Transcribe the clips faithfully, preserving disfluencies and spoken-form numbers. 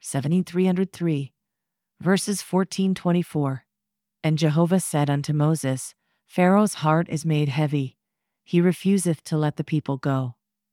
seventy-three oh three, verses fourteen to twenty-four. And Jehovah said unto Moses, Pharaoh's heart is made heavy, he refuseth to let the people go.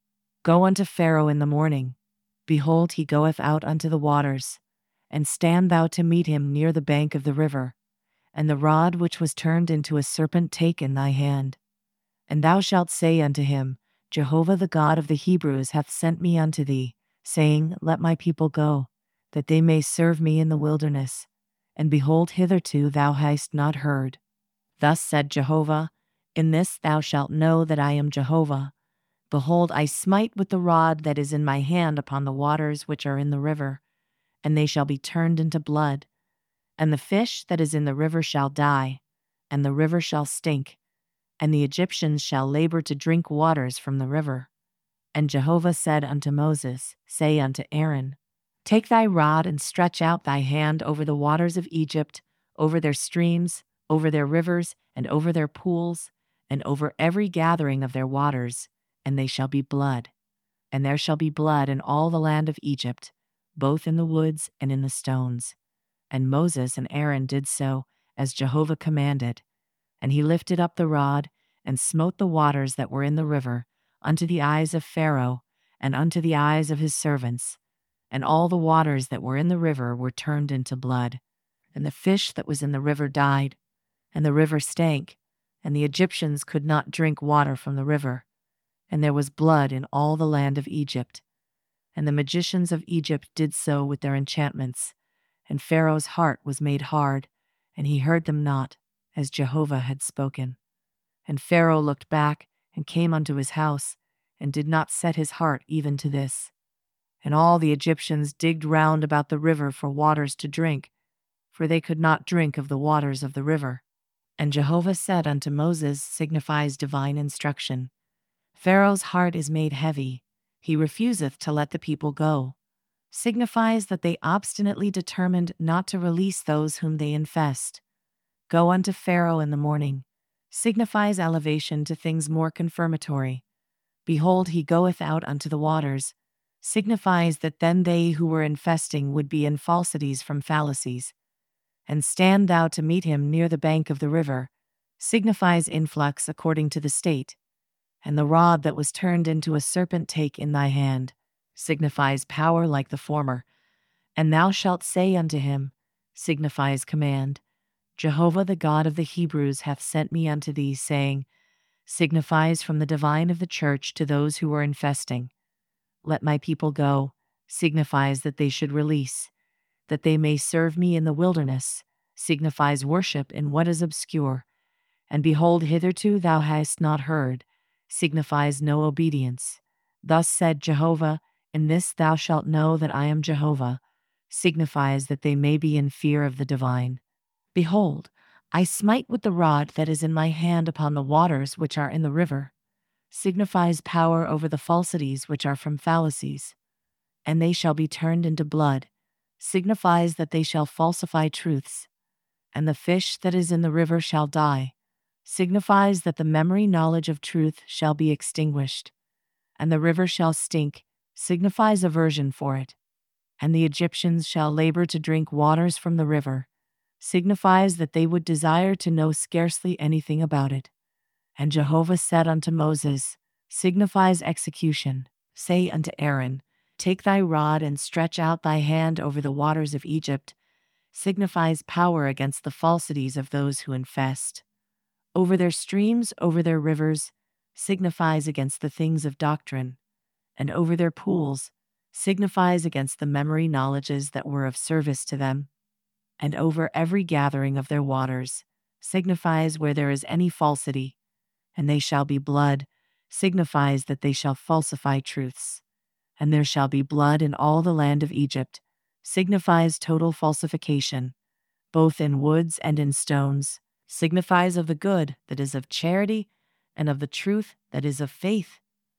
Go unto Pharaoh in the morning. Behold, he goeth out unto the waters. And stand thou to meet him near the bank of the river. And the rod which was turned into a serpent take in thy hand. And thou shalt say unto him, Jehovah the God of the Hebrews hath sent me unto thee, saying, Let my people go, that they may serve me in the wilderness. And behold, hitherto thou hast not heard. Thus said Jehovah, In this thou shalt know that I am Jehovah. Behold, I smite with the rod that is in my hand upon the waters which are in the river, and they shall be turned into blood. And the fish that is in the river shall die, and the river shall stink, and the Egyptians shall labor to drink waters from the river. And Jehovah said unto Moses, Say unto Aaron, Take thy rod and stretch out thy hand over the waters of Egypt, over their streams, over their rivers, and over their pools, and over every gathering of their waters, and they shall be blood. And there shall be blood in all the land of Egypt, both in the woods and in the stones. And Moses and Aaron did so, as Jehovah commanded. And he lifted up the rod, and smote the waters that were in the river, unto the eyes of Pharaoh, and unto the eyes of his servants. And all the waters that were in the river were turned into blood. And the fish that was in the river died, and the river stank, and the Egyptians could not drink water from the river. And there was blood in all the land of Egypt. And the magicians of Egypt did so with their enchantments. And Pharaoh's heart was made hard, and he heard them not, as Jehovah had spoken. And Pharaoh looked back, and came unto his house, and did not set his heart even to this. And all the Egyptians digged round about the river for waters to drink, for they could not drink of the waters of the river. And Jehovah said unto Moses, signifies divine instruction. Pharaoh's heart is made heavy, he refuseth to let the people go. Signifies that they obstinately determined not to release those whom they infest. Go unto Pharaoh in the morning. Signifies elevation to things more confirmatory. Behold, he goeth out unto the waters. Signifies that then they who were infesting would be in falsities from fallacies. And stand thou to meet him near the bank of the river. Signifies influx according to the state. And the rod that was turned into a serpent take in thy hand. Signifies power like the former. And thou shalt say unto him, signifies command. Jehovah the God of the Hebrews hath sent me unto thee, saying, signifies from the divine of the church to those who are infesting. Let my people go, signifies that they should release, that they may serve me in the wilderness, signifies worship in what is obscure. And behold, hitherto thou hast not heard, signifies no obedience. Thus said Jehovah, in this thou shalt know that I am Jehovah, signifies that they may be in fear of the divine. Behold, I smite with the rod that is in my hand upon the waters which are in the river, signifies power over the falsities which are from fallacies. And they shall be turned into blood, signifies that they shall falsify truths. And the fish that is in the river shall die, signifies that the memory knowledge of truth shall be extinguished. And the river shall stink, signifies aversion for it. And the Egyptians shall labor to drink waters from the river, signifies that they would desire to know scarcely anything about it. And Jehovah said unto Moses, signifies execution. Say unto Aaron, take thy rod and stretch out thy hand over the waters of Egypt, signifies power against the falsities of those who infest. Over their streams, over their rivers, signifies against the things of doctrine. And over their pools, signifies against the memory knowledges that were of service to them. And over every gathering of their waters, signifies where there is any falsity. And they shall be blood, signifies that they shall falsify truths. And there shall be blood in all the land of Egypt, signifies total falsification, both in woods and in stones, signifies of the good that is of charity, and of the truth that is of faith.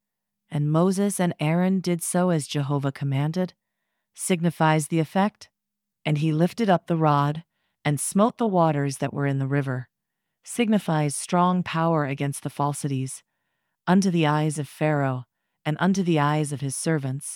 And Moses and Aaron did so as Jehovah commanded, signifies the effect. And he lifted up the rod, and smote the waters that were in the river, signifies strong power against the falsities, unto the eyes of Pharaoh, and unto the eyes of his servants.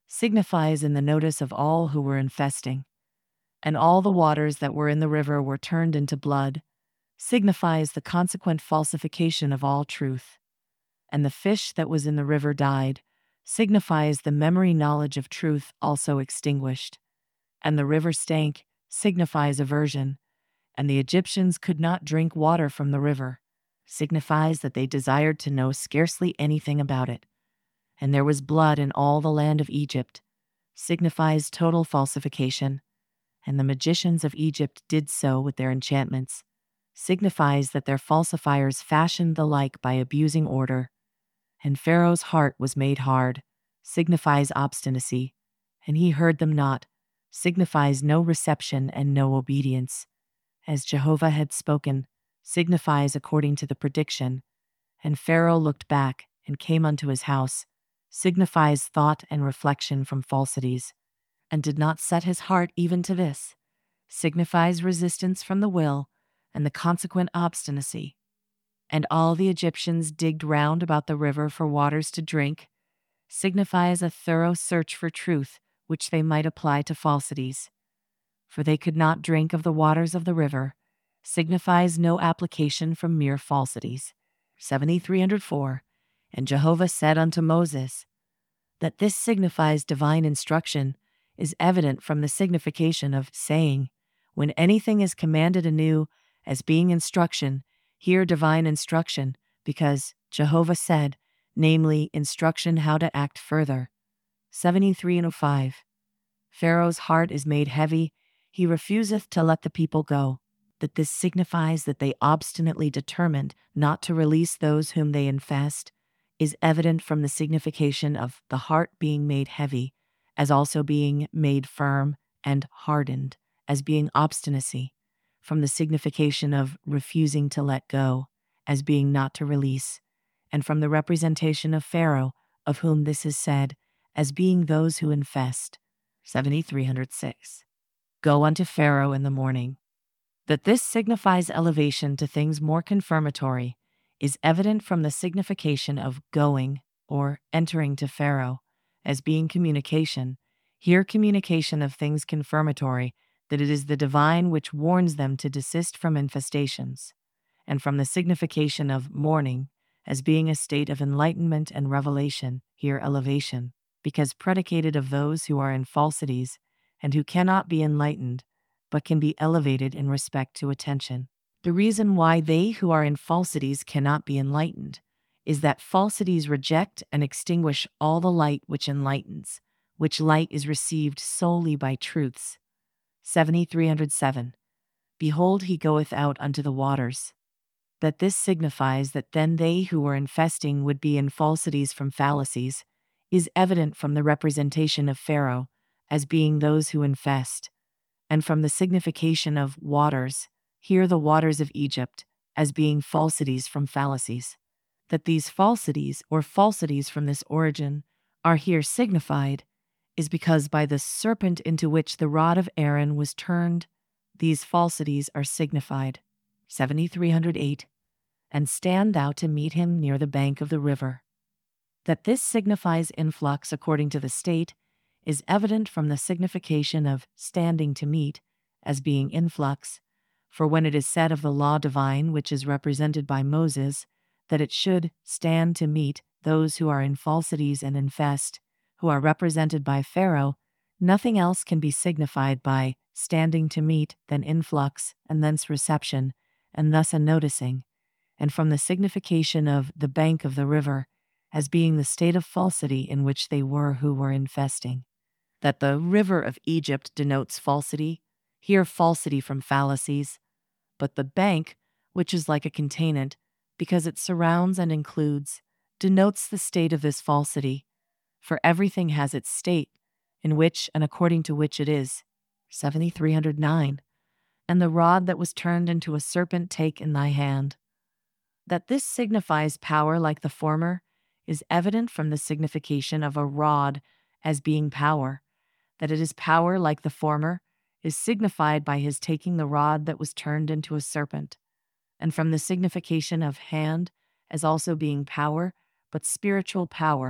signifies in the notice of all who were infesting, and all the waters that were in the river were turned into blood, signifies the consequent falsification of all truth. And the fish that was in the river died, signifies the memory knowledge of truth also extinguished. And the river stank, signifies aversion, and the Egyptians could not drink water from the river, signifies that they desired to know scarcely anything about it. And there was blood in all the land of Egypt, signifies total falsification, and the magicians of Egypt did so with their enchantments, signifies that their falsifiers fashioned the like by abusing order. And Pharaoh's heart was made hard, signifies obstinacy, and he heard them not, signifies no reception and no obedience. As Jehovah had spoken, signifies according to the prediction. And Pharaoh looked back and came unto his house, signifies thought and reflection from falsities, and did not set his heart even to this, signifies resistance from the will and the consequent obstinacy. And all the Egyptians digged round about the river for waters to drink, signifies a thorough search for truth which they might apply to falsities. For they could not drink of the waters of the river, signifies no application from mere falsities. seventy-three oh four. And Jehovah said unto Moses, that this signifies divine instruction is evident from the signification of saying, when anything is commanded anew as being instruction, hear divine instruction, because Jehovah said, namely, instruction how to act further. seventy-three oh five. Pharaoh's heart is made heavy, he refuseth to let the people go. That this signifies that they obstinately determined not to release those whom they infest, is evident from the signification of the heart being made heavy, as also being made firm and hardened, as being obstinacy, from the signification of refusing to let go, as being not to release, and from the representation of Pharaoh, of whom this is said, as being those who infest. seventy-three oh six. Go unto Pharaoh in the morning. That this signifies elevation to things more confirmatory is evident from the signification of going or entering to Pharaoh, as being communication, here communication of things confirmatory, that it is the divine which warns them to desist from infestations, and from the signification of morning, as being a state of enlightenment and revelation, here elevation, because predicated of those who are in falsities, and who cannot be enlightened, but can be elevated in respect to attention. The reason why they who are in falsities cannot be enlightened is that falsities reject and extinguish all the light which enlightens, which light is received solely by truths. seventy-three oh seven. Behold, he goeth out unto the waters. That this signifies that then they who were infesting would be in falsities from fallacies, is evident from the representation of Pharaoh, as being those who infest, and from the signification of waters, here the waters of Egypt, as being falsities from fallacies. That these falsities, or falsities from this origin, are here signified, is because by the serpent into which the rod of Aaron was turned, these falsities are signified. seventy-three oh eight. And stand thou to meet him near the bank of the river. That this signifies influx according to the state, is evident from the signification of standing to meet, as being influx, for when it is said of the law divine which is represented by Moses, that it should stand to meet those who are in falsities and infest, who are represented by Pharaoh, nothing else can be signified by standing to meet than influx and thence reception, and thus a noticing, and from the signification of the bank of the river, as being the state of falsity in which they were who were infesting. That the river of Egypt denotes falsity, here falsity from fallacies, but the bank, which is like a containant, because it surrounds and includes, denotes the state of this falsity, for everything has its state, in which and according to which it is. seventy-three oh nine. And the rod that was turned into a serpent take in thy hand. That this signifies power like the former is evident from the signification of a rod as being power. That it is power like the former is signified by his taking the rod that was turned into a serpent, and from the signification of hand as also being power, but spiritual power,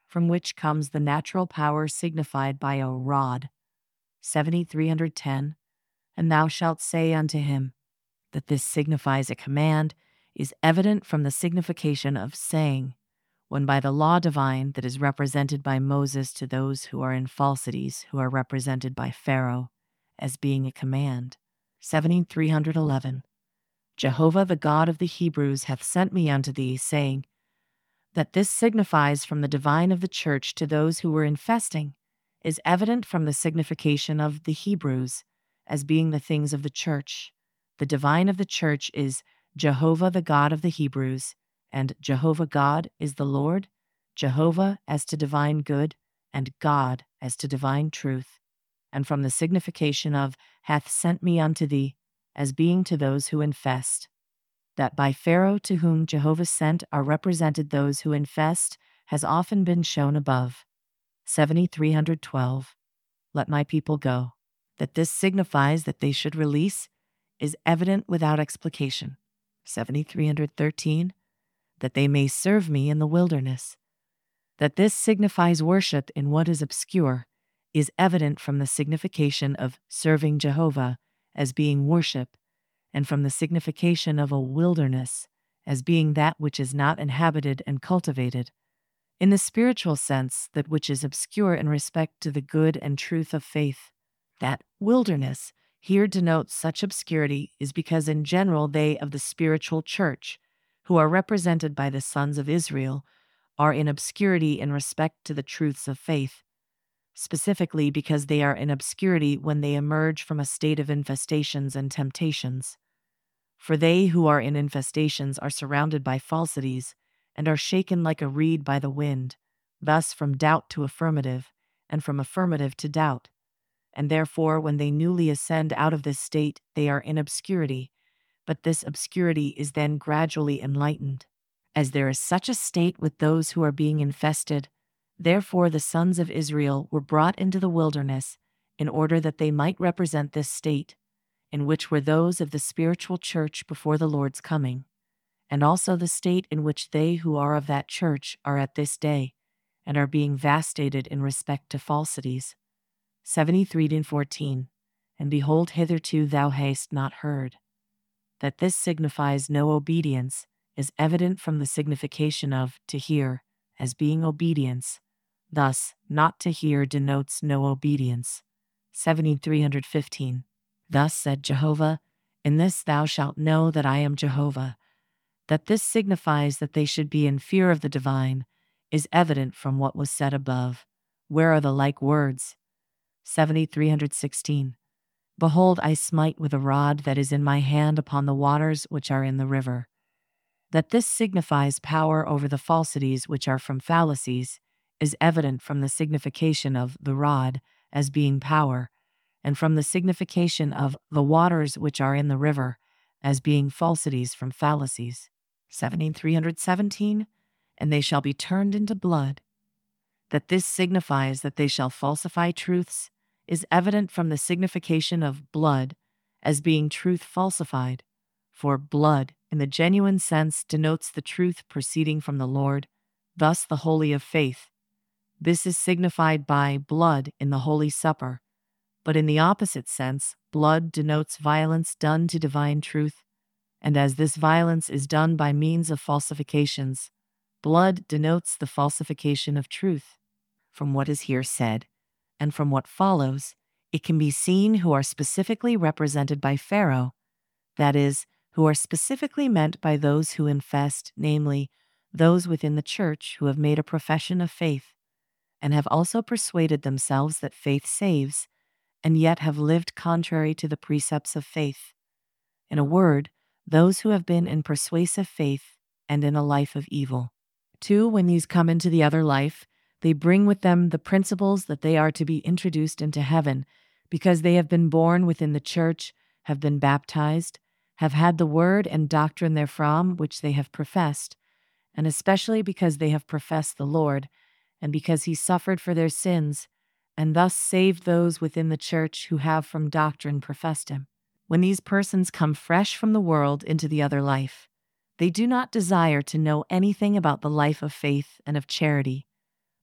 from which comes the natural power signified by a rod. seventy-three ten. And thou shalt say unto him, that this signifies a command, is evident from the signification of saying, when by the law divine that is represented by Moses to those who are in falsities, who are represented by Pharaoh, as being a command. seventy-three eleven. Jehovah the God of the Hebrews hath sent me unto thee, saying, that this signifies from the divine of the church to those who were infesting, is evident from the signification of the Hebrews, as being the things of the church. The divine of the church is Jehovah the God of the Hebrews, and Jehovah God is the Lord, Jehovah as to divine good, and God as to divine truth. And from the signification of hath sent me unto thee, as being to those who infest, that by Pharaoh to whom Jehovah sent are represented those who infest, has often been shown above. seventy-three twelve. Let my people go. That this signifies that they should release is evident without explication. seventy-three thirteen. That they may serve me in the wilderness. That this signifies worship in what is obscure is evident from the signification of serving Jehovah as being worship, and from the signification of a wilderness as being that which is not inhabited and cultivated. In the spiritual sense, that which is obscure in respect to the good and truth of faith. That wilderness here denotes such obscurity is because in general they of the spiritual church, who are represented by the sons of Israel, are in obscurity in respect to the truths of faith, specifically because they are in obscurity when they emerge from a state of infestations and temptations. For they who are in infestations are surrounded by falsities, and are shaken like a reed by the wind, thus from doubt to affirmative, and from affirmative to doubt. And therefore when they newly ascend out of this state, they are in obscurity, but this obscurity is then gradually enlightened. As there is such a state with those who are being infested, therefore the sons of Israel were brought into the wilderness, in order that they might represent this state, in which were those of the spiritual church before the Lord's coming, and also the state in which they who are of that church are at this day, and are being vastated in respect to falsities. seventy-three fourteen. And behold, hitherto thou hast not heard. That this signifies no obedience is evident from the signification of to hear, as being obedience. Thus, not to hear denotes no obedience. seventy-three fifteen. Thus said Jehovah, in this thou shalt know that I am Jehovah. That this signifies that they should be in fear of the divine is evident from what was said above. Where are the like words? seventy-three sixteen. Behold, I smite with a rod that is in my hand upon the waters which are in the river. That this signifies power over the falsities which are from fallacies is evident from the signification of the rod as being power, and from the signification of the waters which are in the river as being falsities from fallacies. seventy-three seventeen. And they shall be turned into blood. That this signifies that they shall falsify truths is evident from the signification of blood as being truth falsified, for blood in the genuine sense denotes the truth proceeding from the Lord, thus the holy of faith. This is signified by blood in the Holy Supper, but in the opposite sense, blood denotes violence done to divine truth, and as this violence is done by means of falsifications, blood denotes the falsification of truth. From what is here said, and from what follows, it can be seen who are specifically represented by Pharaoh, that is, who are specifically meant by those who infest, namely, those within the church who have made a profession of faith, and have also persuaded themselves that faith saves, and yet have lived contrary to the precepts of faith. In a word, those who have been in persuasive faith and in a life of evil. Two, when these come into the other life, they bring with them the principles that they are to be introduced into heaven, because they have been born within the church, have been baptized, have had the word and doctrine therefrom which they have professed, and especially because they have professed the Lord, and because he suffered for their sins, and thus saved those within the church who have from doctrine professed him. When these persons come fresh from the world into the other life, they do not desire to know anything about the life of faith and of charity,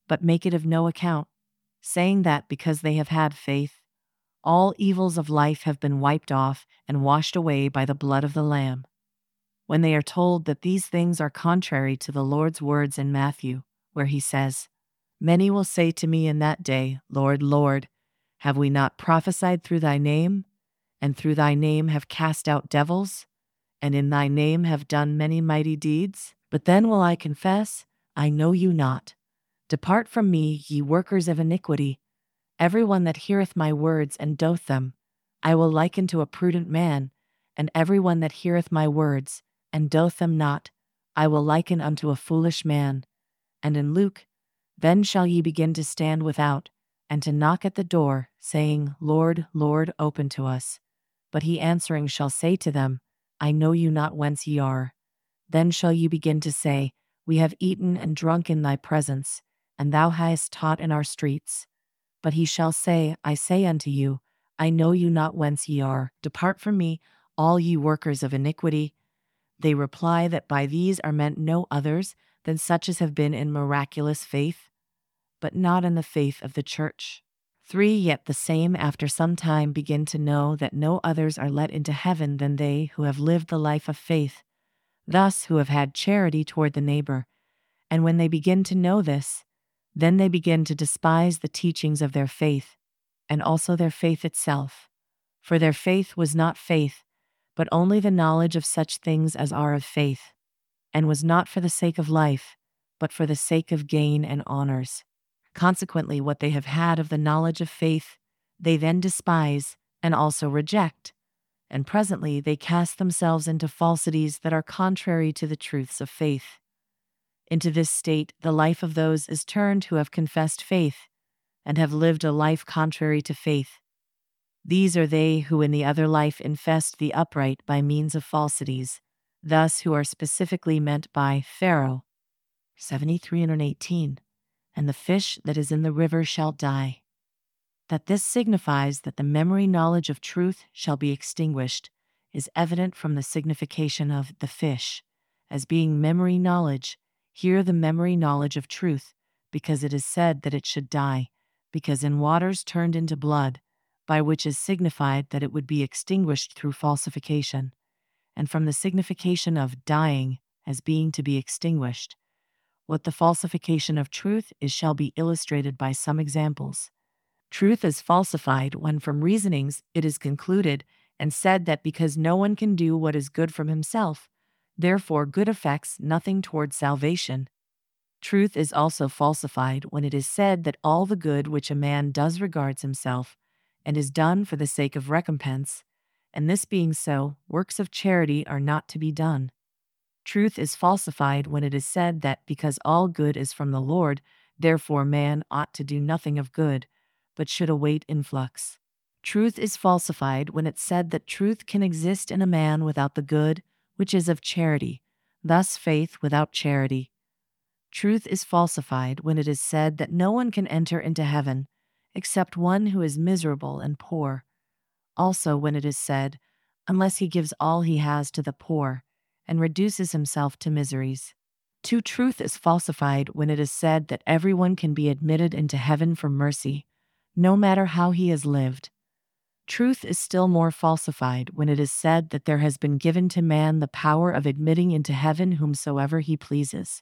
but make it of no account, saying that because they have had faith, all evils of life have been wiped off and washed away by the blood of the Lamb. When they are told that these things are contrary to the Lord's words in Matthew, where he says, "Many will say to me in that day, Lord, Lord, have we not prophesied through thy name, and through thy name have cast out devils, and in thy name have done many mighty deeds? But then will I confess, I know you not. Depart from me, ye workers of iniquity. Every one that heareth my words and doth them, I will liken to a prudent man, and every one that heareth my words and doth them not, I will liken unto a foolish man." And in Luke, "Then shall ye begin to stand without, and to knock at the door, saying, Lord, Lord, open to us. But he answering shall say to them, I know you not whence ye are. Then shall ye begin to say, We have eaten and drunk in thy presence, and thou hast taught in our streets. But he shall say, I say unto you, I know you not whence ye are. Depart from me, all ye workers of iniquity." They reply that by these are meant no others than such as have been in miraculous faith, but not in the faith of the church. Three, yet the same after some time begin to know that no others are let into heaven than they who have lived the life of faith, thus who have had charity toward the neighbor. And when they begin to know this, then they begin to despise the teachings of their faith, and also their faith itself. For their faith was not faith, but only the knowledge of such things as are of faith, and was not for the sake of life, but for the sake of gain and honors. Consequently, what they have had of the knowledge of faith, they then despise and also reject, and presently they cast themselves into falsities that are contrary to the truths of faith. Into this state the life of those is turned who have confessed faith, and have lived a life contrary to faith. These are they who in the other life infest the upright by means of falsities, thus who are specifically meant by Pharaoh. seventy-three eighteen. And the fish that is in the river shall die. That this signifies that the memory knowledge of truth shall be extinguished is evident from the signification of the fish, as being memory knowledge, here the memory knowledge of truth, because it is said that it should die, because in waters turned into blood, by which is signified that it would be extinguished through falsification, and from the signification of dying as being to be extinguished. What the falsification of truth is shall be illustrated by some examples. Truth is falsified when from reasonings it is concluded and said that because no one can do what is good from himself, therefore good affects nothing toward salvation. Truth is also falsified when it is said that all the good which a man does regards himself, and is done for the sake of recompense, and this being so, works of charity are not to be done. Truth is falsified when it is said that because all good is from the Lord, therefore man ought to do nothing of good, but should await influx. Truth is falsified when it's said that truth can exist in a man without the good, which is of charity, thus faith without charity. Truth is falsified when it is said that no one can enter into heaven, except one who is miserable and poor. Also when it is said, unless he gives all he has to the poor, and reduces himself to miseries. Two, truth is falsified when it is said that everyone can be admitted into heaven for mercy, no matter how he has lived. Truth is still more falsified when it is said that there has been given to man the power of admitting into heaven whomsoever he pleases.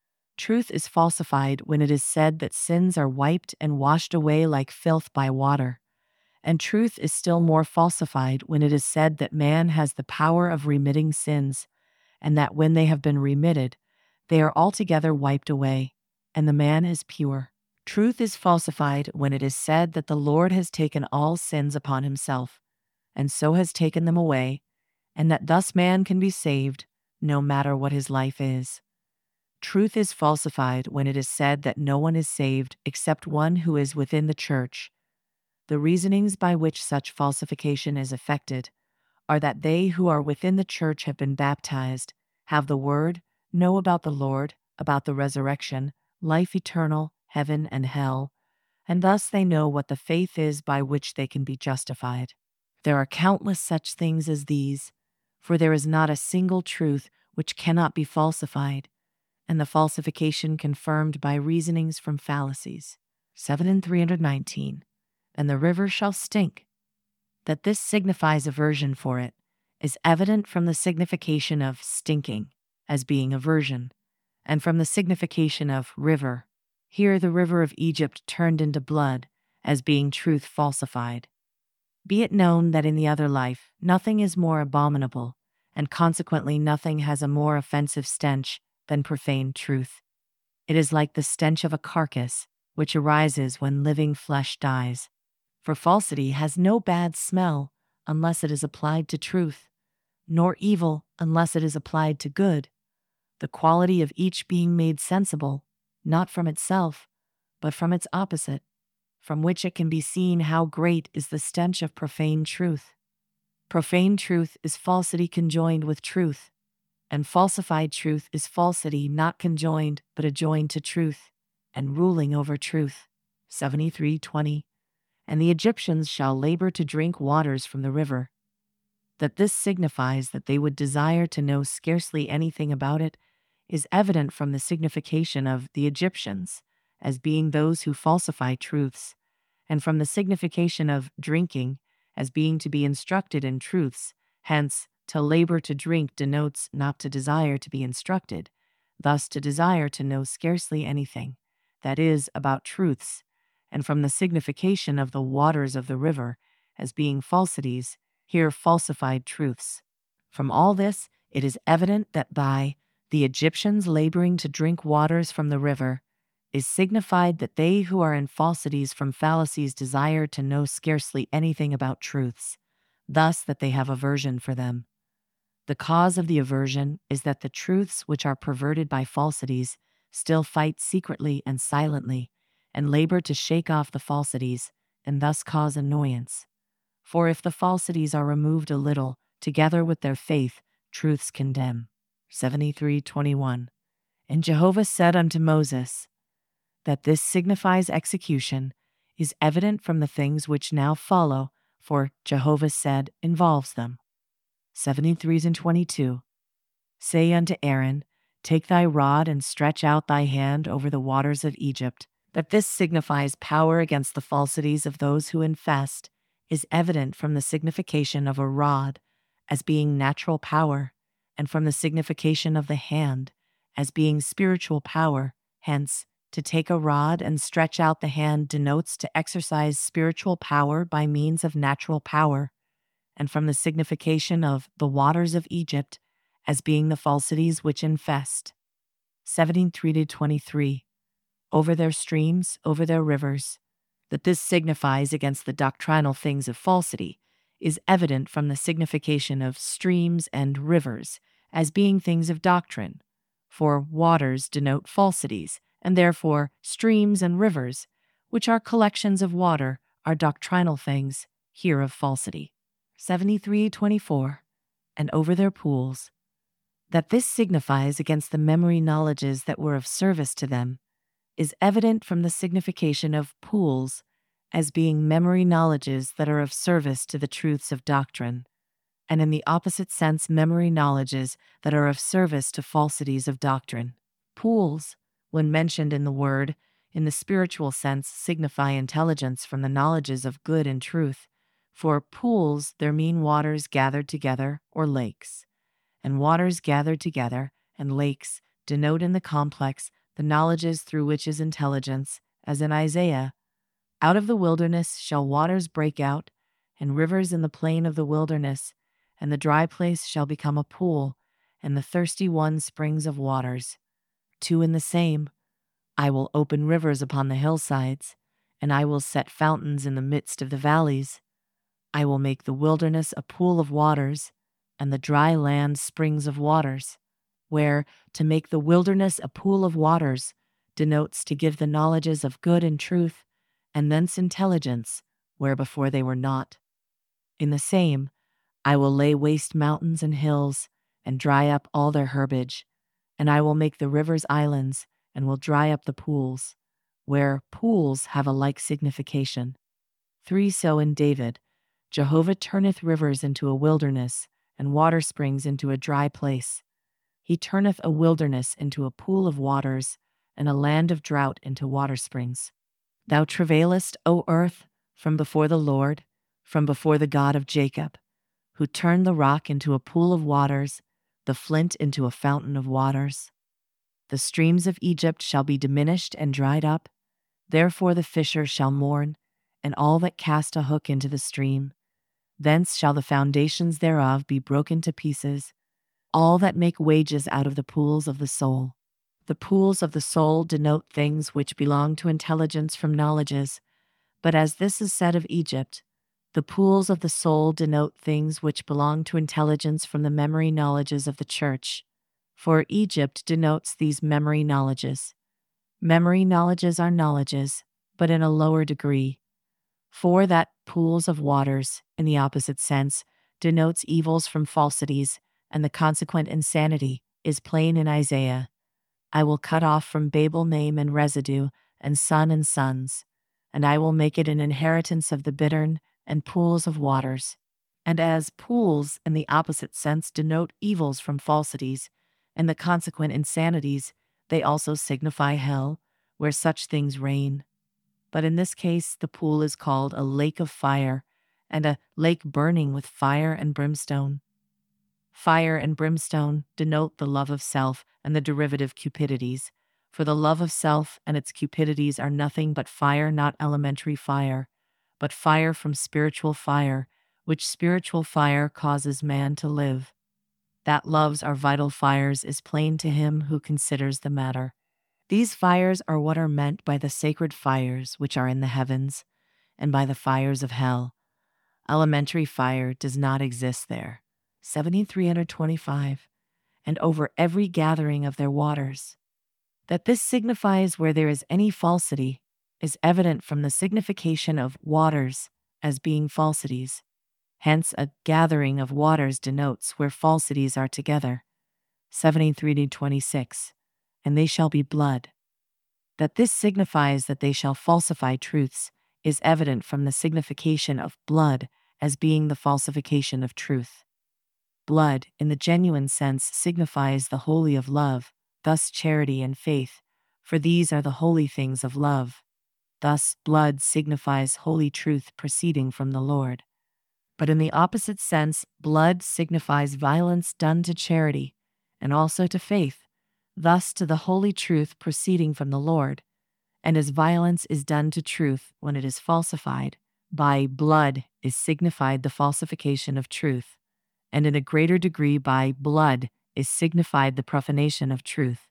Truth is falsified when it is said that sins are wiped and washed away like filth by water. And truth is still more falsified when it is said that man has the power of remitting sins, and that when they have been remitted, they are altogether wiped away, and the man is pure. Truth is falsified when it is said that the Lord has taken all sins upon himself, and so has taken them away, and that thus man can be saved, no matter what his life is. Truth is falsified when it is said that no one is saved except one who is within the church. The reasonings by which such falsification is effected are that they who are within the church have been baptized, have the word, know about the Lord, about the resurrection, life eternal, heaven and hell, and thus they know what the faith is by which they can be justified. There are countless such things as these, for there is not a single truth which cannot be falsified, and the falsification confirmed by reasonings from fallacies. seven and three hundred nineteen. And the river shall stink. That this signifies aversion for it is evident from the signification of stinking as being aversion, and from the signification of river. Here the river of Egypt turned into blood as being truth falsified. Be it known that in the other life nothing is more abominable, and consequently nothing has a more offensive stench than profane truth. It is like the stench of a carcass, which arises when living flesh dies. For falsity has no bad smell unless it is applied to truth, nor evil unless it is applied to good, the quality of each being made sensible, not from itself, but from its opposite, from which it can be seen how great is the stench of profane truth. Profane truth is falsity conjoined with truth, and falsified truth is falsity not conjoined but adjoined to truth, and ruling over truth. seventy-three twenty. And the Egyptians shall labor to drink waters from the river. That this signifies that they would desire to know scarcely anything about it is evident from the signification of the Egyptians as being those who falsify truths, and from the signification of drinking as being to be instructed in truths. Hence, to labor to drink denotes not to desire to be instructed, thus to desire to know scarcely anything, that is, about truths, and from the signification of the waters of the river as being falsities, here falsified truths. From all this, it is evident that by the Egyptians laboring to drink waters from the river is signified that they who are in falsities from fallacies desire to know scarcely anything about truths, thus that they have aversion for them. The cause of the aversion is that the truths which are perverted by falsities still fight secretly and silently, and labor to shake off the falsities, and thus cause annoyance. For if the falsities are removed a little, together with their faith, truths condemn. seventy-three twenty-one. And Jehovah said unto Moses, that this signifies execution is evident from the things which now follow, for Jehovah said involves them. seventy-three and twenty-two. Say unto Aaron, take thy rod and stretch out thy hand over the waters of Egypt. That this signifies power against the falsities of those who infest is evident from the signification of a rod as being natural power, and from the signification of the hand as being spiritual power. Hence, to take a rod and stretch out the hand denotes to exercise spiritual power by means of natural power, and from the signification of the waters of Egypt as being the falsities which infest. seventy-three to twenty-three. Over their streams, over their rivers. That this signifies against the doctrinal things of falsity is evident from the signification of streams and rivers as being things of doctrine, for waters denote falsities, and therefore streams and rivers, which are collections of water, are doctrinal things, here of falsity. seventy-three twenty-four. And over their pools. That this signifies against the memory knowledges that were of service to them is evident from the signification of pools as being memory knowledges that are of service to the truths of doctrine, and in the opposite sense memory knowledges that are of service to falsities of doctrine. Pools, when mentioned in the word, in the spiritual sense signify intelligence from the knowledges of good and truth, for pools there mean waters gathered together or lakes, and waters gathered together and lakes denote in the complex the knowledges through which is intelligence, as in Isaiah, out of the wilderness shall waters break out, and rivers in the plain of the wilderness, and the dry place shall become a pool, and the thirsty one springs of waters. Two in the same. I will open rivers upon the hillsides, and I will set fountains in the midst of the valleys. I will make the wilderness a pool of waters, and the dry land springs of waters, where to make the wilderness a pool of waters denotes to give the knowledges of good and truth, and thence intelligence, where before they were not. In the same, I will lay waste mountains and hills, and dry up all their herbage, and I will make the rivers islands, and will dry up the pools, where pools have a like signification. Three. So in David, Jehovah turneth rivers into a wilderness, and water springs into a dry place. He turneth a wilderness into a pool of waters, and a land of drought into water springs. Thou travailest, O earth, from before the Lord, from before the God of Jacob, who turned the rock into a pool of waters, the flint into a fountain of waters. The streams of Egypt shall be diminished and dried up, therefore the fisher shall mourn, and all that cast a hook into the stream. Thence shall the foundations thereof be broken to pieces, all that make wages out of the pools of the soul. The pools of the soul denote things which belong to intelligence from knowledges, but as this is said of Egypt, the pools of the soul denote things which belong to intelligence from the memory knowledges of the church, for Egypt denotes these memory knowledges. Memory knowledges are knowledges, but in a lower degree. For that pools of waters, in the opposite sense, denotes evils from falsities, and the consequent insanity is plain in Isaiah. I will cut off from Babel name and residue, and son and sons, and I will make it an inheritance of the bittern and pools of waters. And as pools in the opposite sense denote evils from falsities, and the consequent insanities, they also signify hell, where such things reign. But in this case, the pool is called a lake of fire, and a lake burning with fire and brimstone. Fire and brimstone denote the love of self and the derivative cupidities, for the love of self and its cupidities are nothing but fire, not elementary fire, but fire from spiritual fire, which spiritual fire causes man to live. That loves are vital fires is plain to him who considers the matter. These fires are what are meant by the sacred fires which are in the heavens, and by the fires of hell. Elementary fire does not exist there. seventy-three twenty-five, and over every gathering of their waters. That this signifies where there is any falsity is evident from the signification of waters as being falsities. Hence, a gathering of waters denotes where falsities are together. seventy-three twenty-six, and they shall be blood. That this signifies that they shall falsify truths is evident from the signification of blood as being the falsification of truth. Blood, in the genuine sense, signifies the holy of love, thus charity and faith, for these are the holy things of love. Thus, blood signifies holy truth proceeding from the Lord. But in the opposite sense, blood signifies violence done to charity, and also to faith, thus to the holy truth proceeding from the Lord. And as violence is done to truth when it is falsified, by blood is signified the falsification of truth, and in a greater degree by blood is signified the profanation of truth.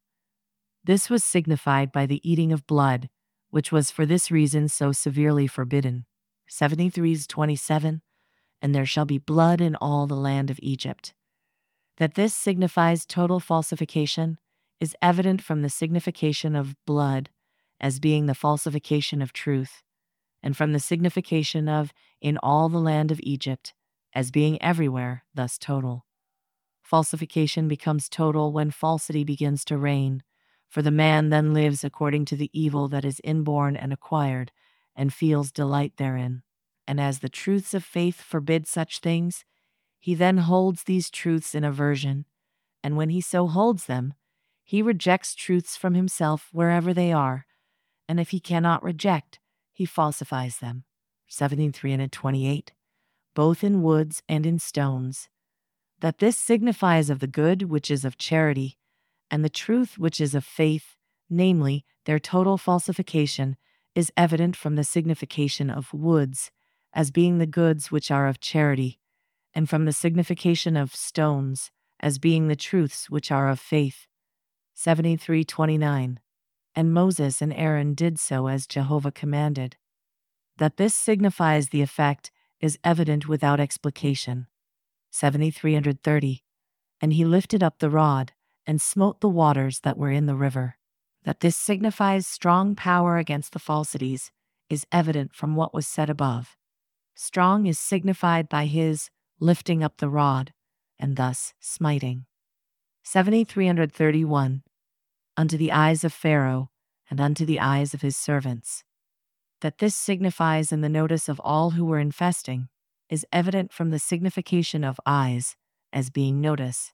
This was signified by the eating of blood, which was for this reason so severely forbidden. seventy-three twenty-seven, and there shall be blood in all the land of Egypt. That this signifies total falsification is evident from the signification of blood as being the falsification of truth, and from the signification of in all the land of Egypt as being everywhere, thus total. Falsification becomes total when falsity begins to reign, for the man then lives according to the evil that is inborn and acquired, and feels delight therein. And as the truths of faith forbid such things, he then holds these truths in aversion, and when he so holds them, he rejects truths from himself wherever they are, and if he cannot reject, he falsifies them. seventy-three twenty-eight, both in woods and in stones. That this signifies of the good which is of charity, and the truth which is of faith, namely, their total falsification, is evident from the signification of woods as being the goods which are of charity, and from the signification of stones as being the truths which are of faith. seventy-three twenty-nine. And Moses and Aaron did so as Jehovah commanded. That this signifies the effect is evident without explication. seventy-three thirty. And he lifted up the rod, and smote the waters that were in the river. That this signifies strong power against the falsities is evident from what was said above. Strong is signified by his lifting up the rod, and thus smiting. seventy-three thirty-one. Unto the eyes of Pharaoh, and unto the eyes of his servants. That this signifies in the notice of all who were infesting is evident from the signification of eyes as being notice,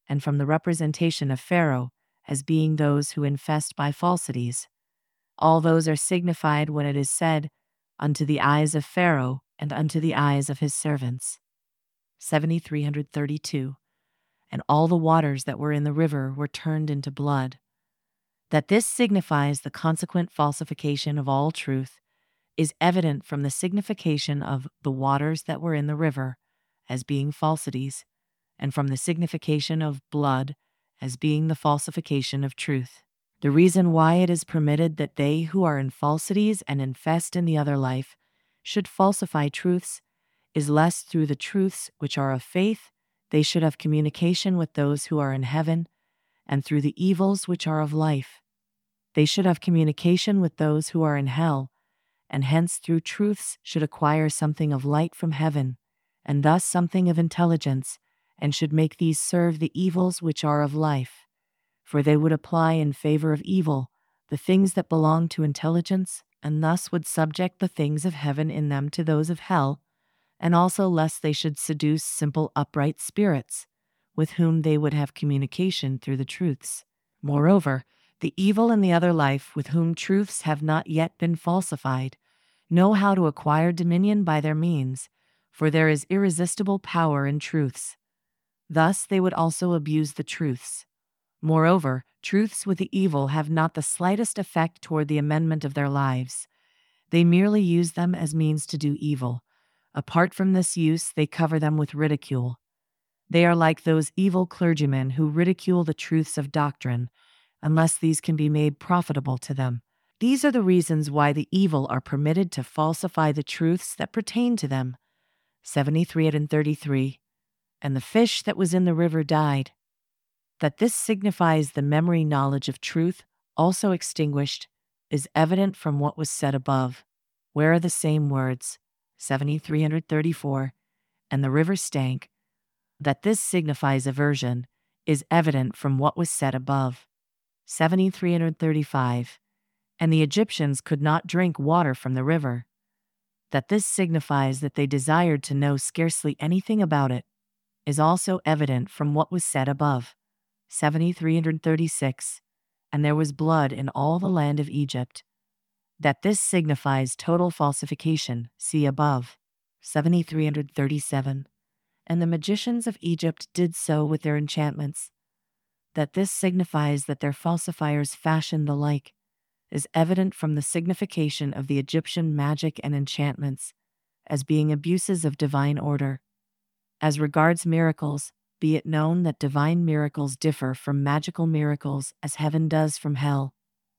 and from the representation of Pharaoh as being those who infest by falsities. All those are signified when it is said, unto the eyes of Pharaoh and unto the eyes of his servants. seventy-three thirty-two. And all the waters that were in the river were turned into blood. That this signifies the consequent falsification of all truth is evident from the signification of the waters that were in the river as being falsities, and from the signification of blood as being the falsification of truth. The reason why it is permitted that they who are in falsities and infest in the other life should falsify truths is lest through the truths which are of faith they should have communication with those who are in heaven, and through the evils which are of life they should have communication with those who are in hell, and hence through truths should acquire something of light from heaven, and thus something of intelligence, and should make these serve the evils which are of life. For they would apply in favor of evil the things that belong to intelligence, and thus would subject the things of heaven in them to those of hell, and also lest they should seduce simple upright spirits, with whom they would have communication through the truths. Moreover, the evil in the other life with whom truths have not yet been falsified know how to acquire dominion by their means, for there is irresistible power in truths. Thus they would also abuse the truths. Moreover, truths with the evil have not the slightest effect toward the amendment of their lives. They merely use them as means to do evil. Apart from this use, they cover them with ridicule. They are like those evil clergymen who ridicule the truths of doctrine, unless these can be made profitable to them. These are the reasons why the evil are permitted to falsify the truths that pertain to them. seventy-three thirty-three. And the fish that was in the river died. That this signifies the memory knowledge of truth, also extinguished, is evident from what was said above, where are the same words, seventy-three thirty-four, and the river stank. That this signifies aversion is evident from what was said above, seventy-three thirty-five, and the Egyptians could not drink water from the river. That this signifies that they desired to know scarcely anything about it is also evident from what was said above, seventy-three thirty-six, and there was blood in all the land of Egypt. That this signifies total falsification, see above, seventy-three thirty-seven, and the magicians of Egypt did so with their enchantments. That this signifies that their falsifiers fashioned the like, is evident from the signification of the Egyptian magic and enchantments, as being abuses of divine order. As regards miracles, be it known that divine miracles differ from magical miracles as heaven does from hell.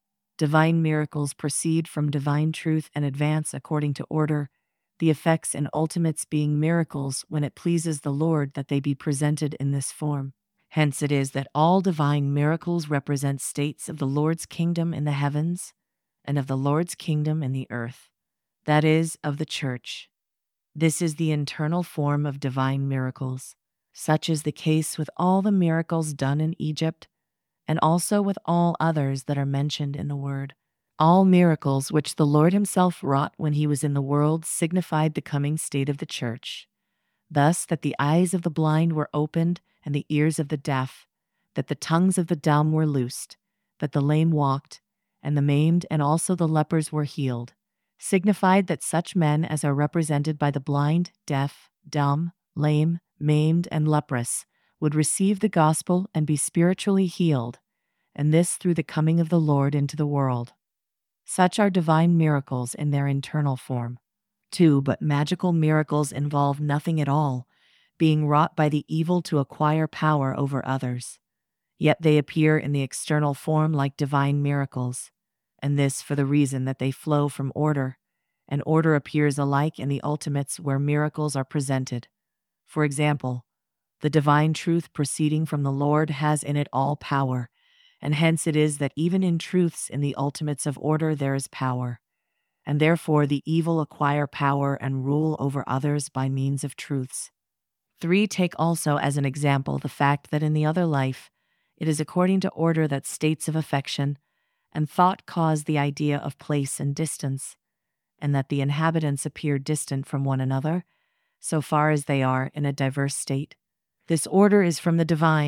Divine miracles proceed from divine truth and advance according to order, the effects and ultimates being miracles when it pleases the Lord that they be presented in this form. Hence it is that all divine miracles represent states of the Lord's kingdom in the heavens and of the Lord's kingdom in the earth, that is, of the church. This is the internal form of divine miracles. Such is the case with all the miracles done in Egypt, and also with all others that are mentioned in the Word. All miracles which the Lord himself wrought when he was in the world signified the coming state of the church. Thus that the eyes of the blind were opened and the ears of the deaf, that the tongues of the dumb were loosed, that the lame walked, and the maimed and also the lepers were healed, signified that such men as are represented by the blind, deaf, dumb, lame, maimed, and leprous would receive the gospel and be spiritually healed, and this through the coming of the Lord into the world. Such are divine miracles in their internal form. Two, but magical miracles involve nothing at all, being wrought by the evil to acquire power over others. Yet they appear in the external form like divine miracles, and this for the reason that they flow from order, and order appears alike in the ultimates where miracles are presented. For example, the divine truth proceeding from the Lord has in it all power, and hence it is that even in truths in the ultimates of order there is power, and therefore the evil acquire power and rule over others by means of truths. Three, take also as an example the fact that in the other life it is according to order that states of affection and thought cause the idea of place and distance, and that the inhabitants appear distant from one another, so far as they are in a diverse state. This order is from the divine,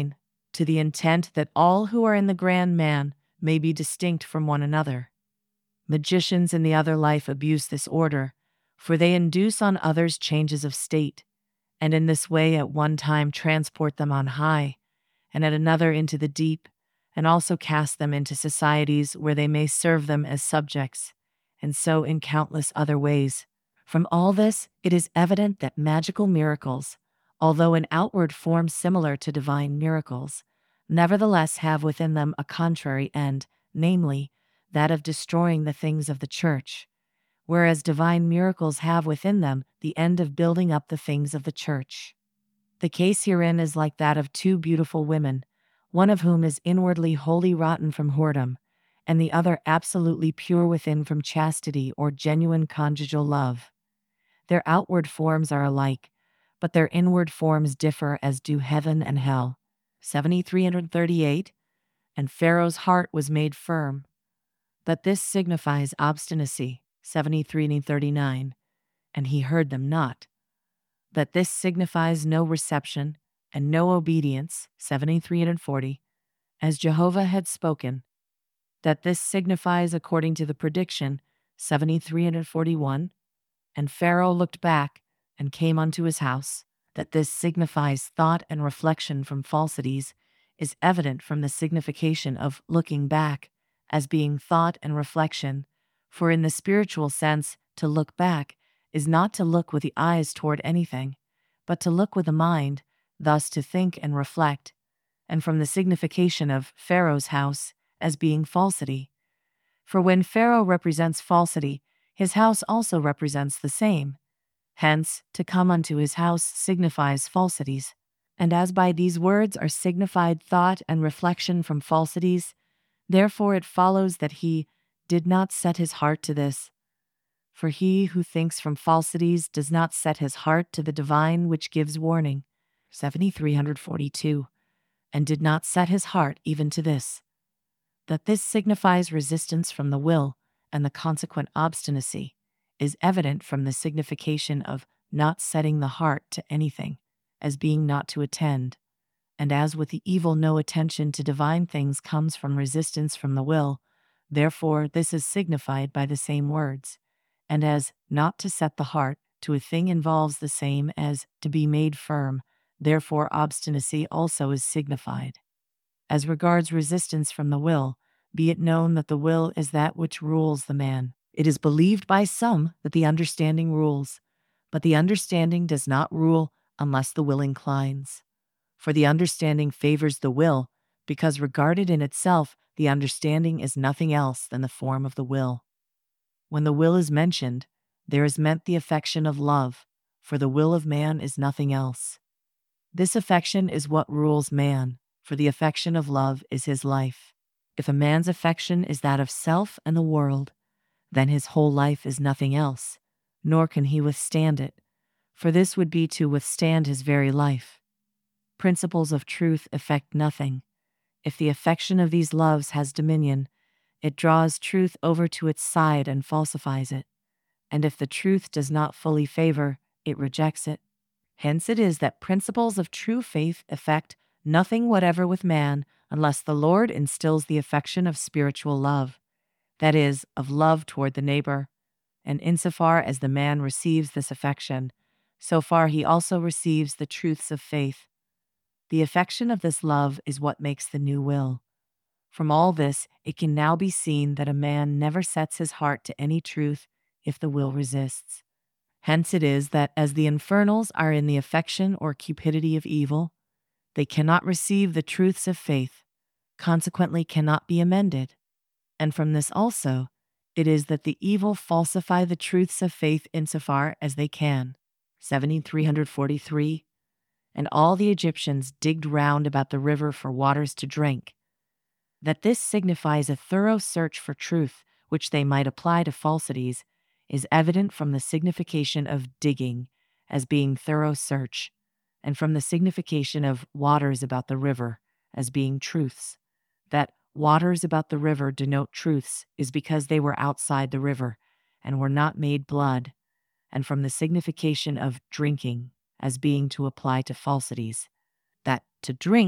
to the intent that all who are in the grand man may be distinct from one another. Magicians in the other life abuse this order, for they induce on others changes of state, and in this way at one time transport them on high, and at another into the deep, and also cast them into societies where they may serve them as subjects, and so in countless other ways. From all this, it is evident that magical miracles, although in outward form similar to divine miracles, nevertheless have within them a contrary end, namely, that of destroying the things of the church, whereas divine miracles have within them the end of building up the things of the church. The case herein is like that of two beautiful women, one of whom is inwardly wholly rotten from whoredom, and the other absolutely pure within from chastity or genuine conjugal love. Their outward forms are alike, but their inward forms differ as do heaven and hell. seventy-three thirty-eight. And Pharaoh's heart was made firm. That this signifies obstinacy. seventy-three thirty-nine. And he heard them not. That this signifies no reception and no obedience. seventy-three forty. As Jehovah had spoken. That this signifies according to the prediction. seventy-three forty-one. And Pharaoh looked back and came unto his house. That this signifies thought and reflection from falsities is evident from the signification of looking back as being thought and reflection, for in the spiritual sense, to look back is not to look with the eyes toward anything, but to look with the mind, thus to think and reflect, and from the signification of Pharaoh's house as being falsity. For when Pharaoh represents falsity, his house also represents the same. Hence, to come unto his house signifies falsities. And as by these words are signified thought and reflection from falsities, therefore it follows that he did not set his heart to this. For he who thinks from falsities does not set his heart to the divine which gives warning. seventy-three forty-two. And did not set his heart even to this. That this signifies resistance from the will, and the consequent obstinacy, is evident from the signification of not setting the heart to anything, as being not to attend. And as with the evil no attention to divine things comes from resistance from the will, therefore this is signified by the same words. And as not to set the heart to a thing involves the same as to be made firm, therefore obstinacy also is signified. As regards resistance from the will, be it known that the will is that which rules the man. It is believed by some that the understanding rules, but the understanding does not rule unless the will inclines. For the understanding favors the will, because regarded in itself, the understanding is nothing else than the form of the will. When the will is mentioned, there is meant the affection of love, for the will of man is nothing else. This affection is what rules man, for the affection of love is his life. If a man's affection is that of self and the world, then his whole life is nothing else, nor can he withstand it, for this would be to withstand his very life. Principles of truth affect nothing. If the affection of these loves has dominion, it draws truth over to its side and falsifies it, and if the truth does not fully favor, it rejects it. Hence it is that principles of true faith affect nothing whatever with man unless the Lord instills the affection of spiritual love, that is, of love toward the neighbor, and insofar as the man receives this affection, so far he also receives the truths of faith. The affection of this love is what makes the new will. From all this, it can now be seen that a man never sets his heart to any truth if the will resists. Hence it is that as the infernals are in the affection or cupidity of evil, they cannot receive the truths of faith, consequently cannot be amended. And from this also, it is that the evil falsify the truths of faith insofar as they can. seventy-three forty-three. And all the Egyptians digged round about the river for waters to drink. That this signifies a thorough search for truth, which they might apply to falsities, is evident from the signification of digging as being thorough search, and from the signification of waters about the river as being truths. That waters about the river denote truths is because they were outside the river and were not made blood, and from the signification of drinking as being to apply to falsities. That to drink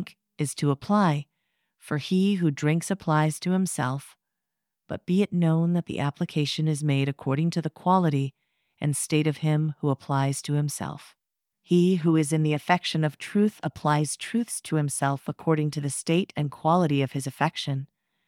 is to apply, for he who drinks applies to himself, but be it known that the application is made according to the quality and state of him who applies to himself. He who is in the affection of truth applies truths to himself according to the state and quality of his affection.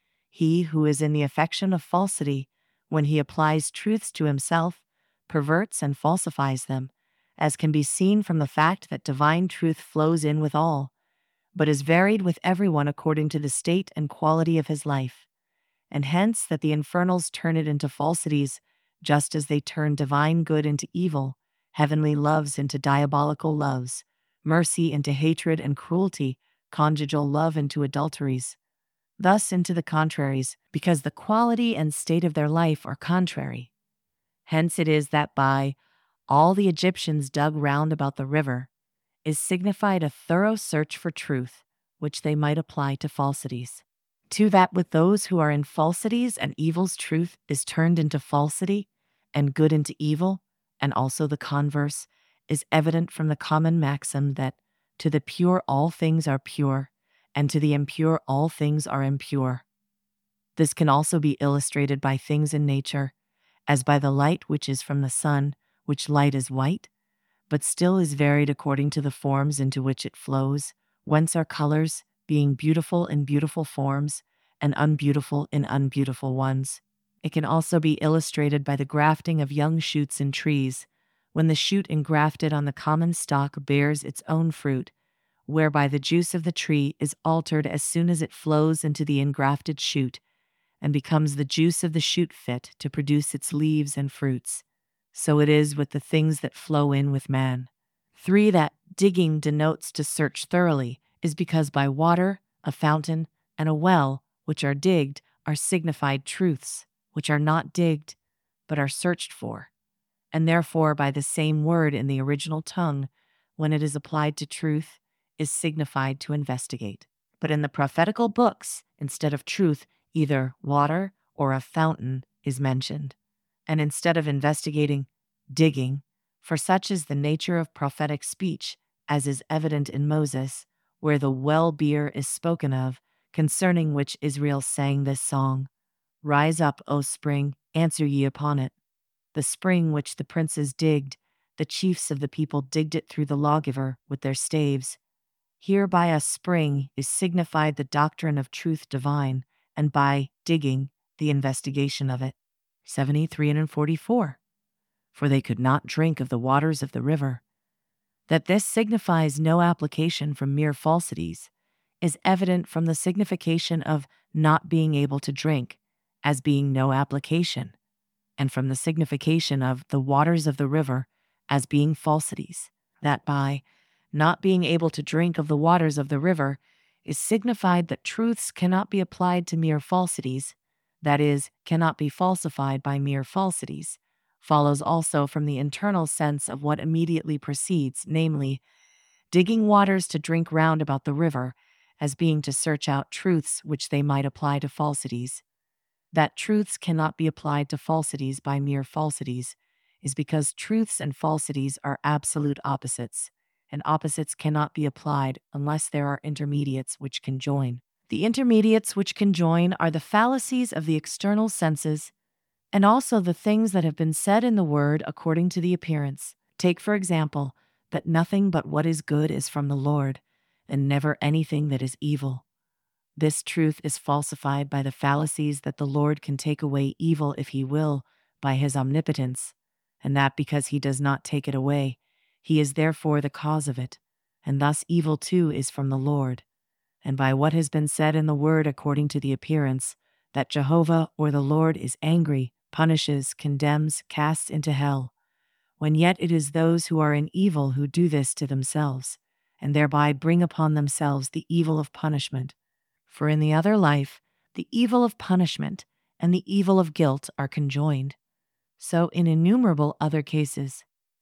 He who is in the affection of falsity, when he applies truths to himself, perverts and falsifies them, as can be seen from the fact that divine truth flows in with all, but is varied with everyone according to the state and quality of his life, and hence that the infernals turn it into falsities, just as they turn divine good into evil, heavenly loves into diabolical loves, mercy into hatred and cruelty, conjugal love into adulteries, thus into the contraries, because the quality and state of their life are contrary. Hence it is that by all the Egyptians dug round about the river is signified a thorough search for truth, which they might apply to falsities. To that with those who are in falsities and evils truth is turned into falsity, and good into evil, and also the converse, is evident from the common maxim that to the pure all things are pure, and to the impure all things are impure. This can also be illustrated by things in nature, as by the light which is from the sun, which light is white, but still is varied according to the forms into which it flows, whence are colors, being beautiful in beautiful forms, and unbeautiful in unbeautiful ones. It can also be illustrated by the grafting of young shoots in trees, when the shoot engrafted on the common stalk bears its own fruit, whereby the juice of the tree is altered as soon as it flows into the engrafted shoot, and becomes the juice of the shoot fit to produce its leaves and fruits. So it is with the things that flow in with man. Three, that digging denotes to search thoroughly, is because by water, a fountain, and a well, which are digged, are signified truths, which are not digged, but are searched for, and therefore by the same word in the original tongue, when it is applied to truth, is signified to investigate. But in the prophetical books, instead of truth, either water or a fountain is mentioned, and instead of investigating, digging, for such is the nature of prophetic speech, as is evident in Moses, where the well-beer is spoken of, concerning which Israel sang this song, Rise up, O spring, answer ye upon it. The spring which the princes digged, the chiefs of the people digged it through the lawgiver with their staves. Here by a spring is signified the doctrine of truth divine, and by digging, the investigation of it. seventy-three and forty-four. For they could not drink of the waters of the river. That this signifies no application from mere falsities is evident from the signification of not being able to drink, as being no application, and from the signification of the waters of the river as being falsities, that by not being able to drink of the waters of the river is signified that truths cannot be applied to mere falsities, that is, cannot be falsified by mere falsities, follows also from the internal sense of what immediately precedes, namely, digging waters to drink round about the river, as being to search out truths which they might apply to falsities. That truths cannot be applied to falsities by mere falsities is because truths and falsities are absolute opposites, and opposites cannot be applied unless there are intermediates which can join. The intermediates which can join are the fallacies of the external senses, and also the things that have been said in the word according to the appearance. Take, for example, that nothing but what is good is from the Lord, and never anything that is evil. This truth is falsified by the fallacies that the Lord can take away evil if he will, by his omnipotence, and that because he does not take it away, he is therefore the cause of it, and thus evil too is from the Lord. And by what has been said in the word according to the appearance, that Jehovah or the Lord is angry, punishes, condemns, casts into hell, when yet it is those who are in evil who do this to themselves, and thereby bring upon themselves the evil of punishment. For in the other life, the evil of punishment and the evil of guilt are conjoined. So in innumerable other cases,